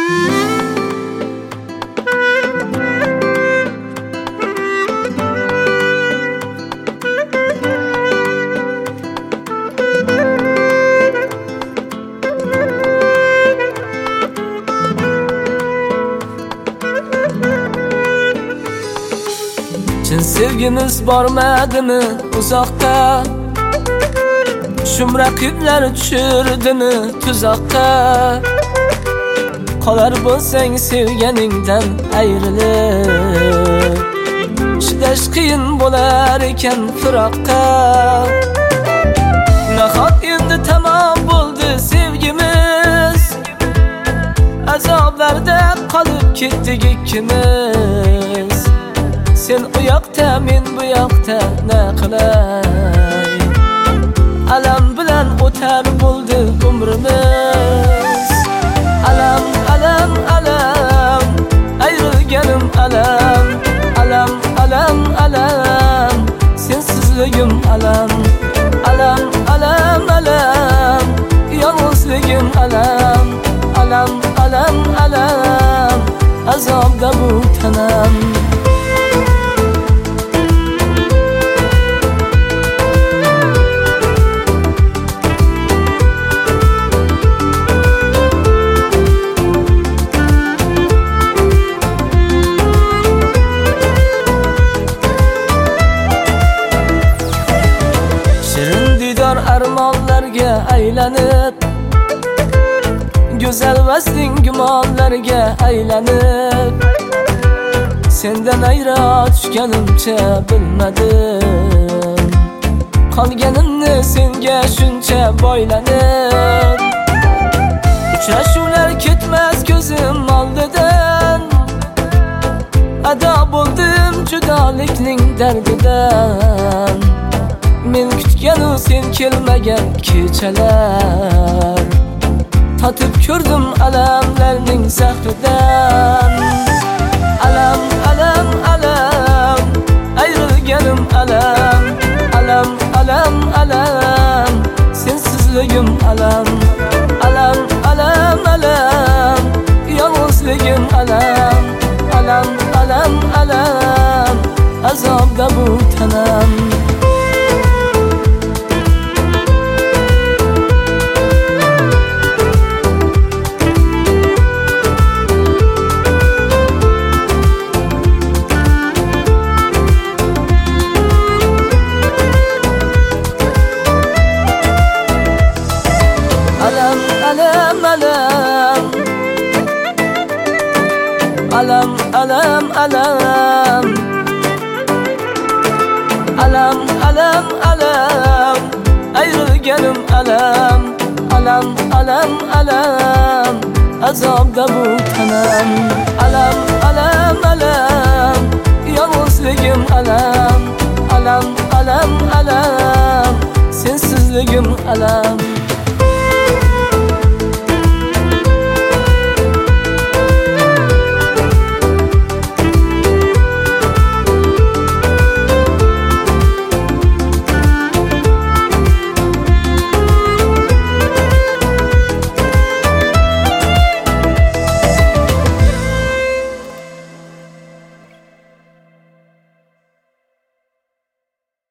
Chin sevgimiz bormadimi uzoqqa? Shum raqiblar tushirdimi tuzoqqa? Qolar bo'lsang sevganingdan ayrilib, chidash qiyin bo'lar ekan firoqqa. Nahot endi tamom bo'ldi sevgimiz, azoblarda qolib ketdik ikkimiz. Sen u yoqda, men bu yoqda, ne qilay? Alam bilan o'tar bo'ldi umrimiz. Alam, alam, alam, ayrilganim alam. Alam, alam, alam, sensizligim alam. Alam, alam, alam, yolg'izligim alam. Alam, alam, alam, azobda bu tanam. Armonlarga aylanib, go'zal vasling gumonlarga aylanib, sendan ayro tushganimcha bilmadim. Qolganimni senga shuncha boylanib, uchrashuvlar ketmas ko'zim oldidan. Ado bo'ldim judolikning dardidan. Men kutganu sen kelmagan kechalar, tatib ko'rdim alamlarning zahridan. Alam, alam, alam, ayrilganim alam. Alam, alam, alam, sensizligim alam. Alam, alam, alam, yolg'izligim alam. Alam, alam, alam, azobda bu tanam. Alam, alam, alam, alam, alam, alam, alam, alam, alam, ayrilganim alam. Alam, alam, alam, azobda bu tanam. Alam, alam, alam, yolg'izligim alam. Alam, alam, alam, sensizligim alam.